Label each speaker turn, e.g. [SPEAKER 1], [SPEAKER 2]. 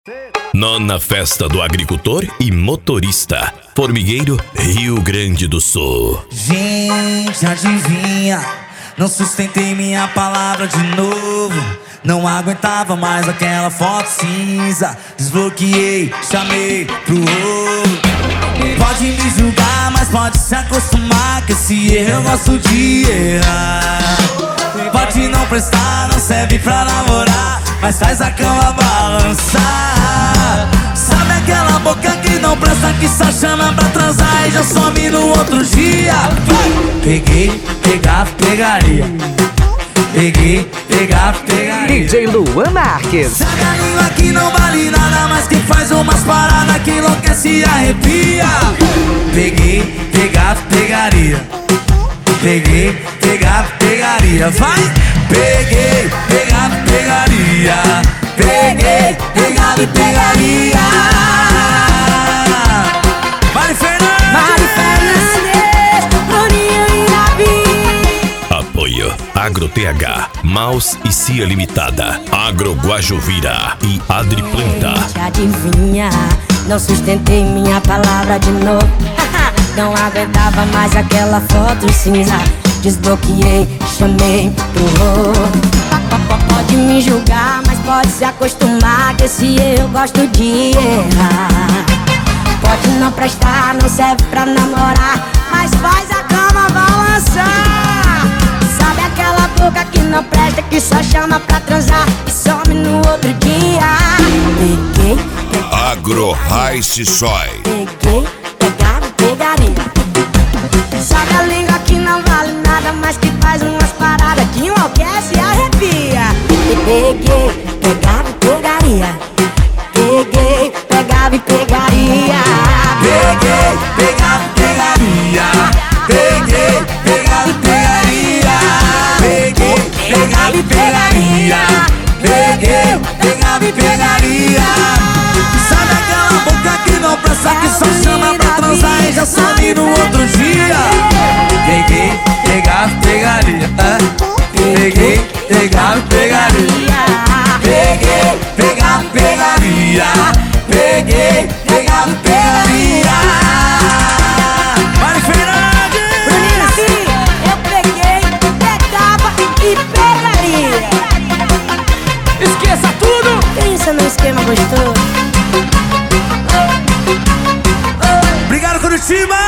[SPEAKER 1] Nona Festa do Agricultor e Motorista, Formigueiro, Rio Grande do Sul.
[SPEAKER 2] Gente, adivinha? Não sustentei minha palavra de novo. Não aguentava mais aquela foto cinza. Desbloqueei, chamei pro rolo. Pode me julgar, mas pode se acostumar que esse erro eu gosto de errar. Pode não prestar, não serve pra namorar, mas faz a cama balançar. Sabe aquela boca que não presta, que só chama pra transar e já some no outro dia? Peguei, pegava, pegaria. Peguei, pegava, pegaria.
[SPEAKER 3] DJ Luan Marques.
[SPEAKER 2] Sabe a língua que não vale nada, mas que faz umas paradas que enlouquece e arrepia? Peguei, pegava, pegaria. Peguei, pegava, pegaria. Vai! Peguei, pegava, pegaria. Peguei, pegava e pegaria. Mari Fernandes, Bruninho e Davi.
[SPEAKER 1] Apoio Agro TH, Maus e Cia Limitada, Agro Guajuvira e Adri Planta.
[SPEAKER 4] Gente, adivinha? Não sustentei minha palavra de novo. Não aguentava mais aquela foto cinza. Desbloqueei, chamei pro rolo. Pode me julgar, mas pode se acostumar que esse eu gosto de errar. Pode não prestar, não serve pra namorar, mas faz a cama balançar. Sabe aquela boca que não presta, que só chama pra transar e some no outro dia? Peguei,
[SPEAKER 5] Agro Rice Soy.
[SPEAKER 4] peguei, pegava e pegaria. Sabe a língua que não vale nada, mas que faz umas paradas que enlouquece e arrepia? Peguei, pegava e pegaria. Peguei, pegava e pegaria.
[SPEAKER 2] Peguei, pegava e pegaria. Peguei, pegava e pegaria. Peguei, pegava e pegaria. Peguei, pegava e pegaria. Sabe aquela boca que não presta, que só chama pra transar e já some no outro dia? Peguei, pegava e pegaria. Peguei, pegava e pegaria. Peguei, pegava e pegaria. Peguei, pegava e pegaria. Mari Fernandes!
[SPEAKER 4] Bruninho, assim, eu peguei, pegava e pegaria.
[SPEAKER 2] Esqueça tudo!
[SPEAKER 4] Pensa no esquema gostoso.
[SPEAKER 2] Obrigado, Curitiba!